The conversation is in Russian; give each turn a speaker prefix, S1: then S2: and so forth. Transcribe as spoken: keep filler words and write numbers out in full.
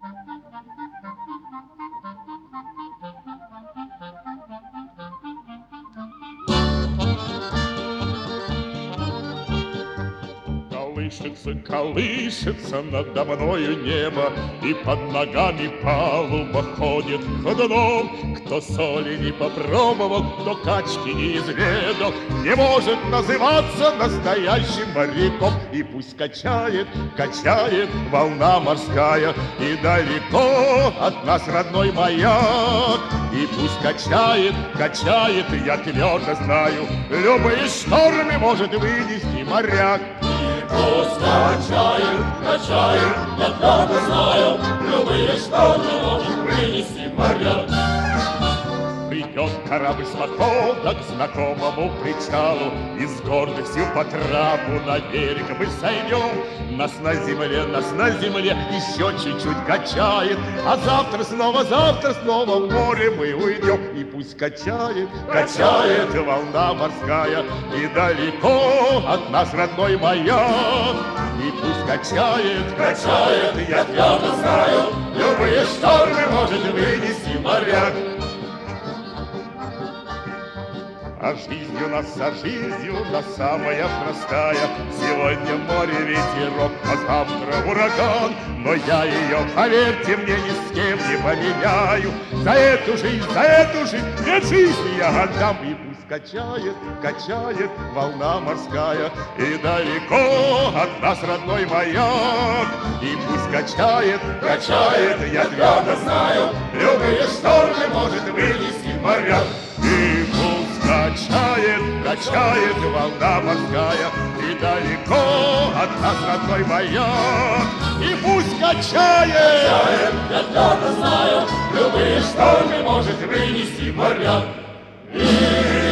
S1: Колышется, колышется надо мною небо, и под ногами палуба ходит ходуном. Кто соли не попробовал, кто качки не изведал, не может называться настоящим моряком. И пусть качает, качает волна морская, и далеко от нас родной маяк. И пусть качает, качает, и я твердо знаю, любые штормы может вынести моряк.
S2: Пусть качает, качает, я твердо знаю, любые штормы может вынести моряк.
S1: Придет корабль с похода к знакомому причалу, и с гордостью по трапу на берег мы сойдем. Нас на земле, нас на земле еще чуть-чуть качает, а завтра снова, завтра снова в море мы уйдем. И пусть качает, качает волна морская, и далеко от нас родной маяк. И пусть качает, качает, я твердо знаю, любые штормы может вынести моряк. А жизнь у нас, а жизнь у нас самая простая. Сегодня море ветерок, а завтра ураган. Но я ее, поверьте мне, ни с кем не поменяю. За эту жизнь, за эту жизнь, нет жизни я отдам. И пусть качает, качает волна морская, и далеко от нас родной маяк. И пусть качает, качает, я твердо знаю, любые штормы может вынести моряк. И пусть качает, качает волна морская, и далеко от нас родной маяк. И пусть качает,
S2: качает, я твердо знаю, любые штормы может вынести моряк. И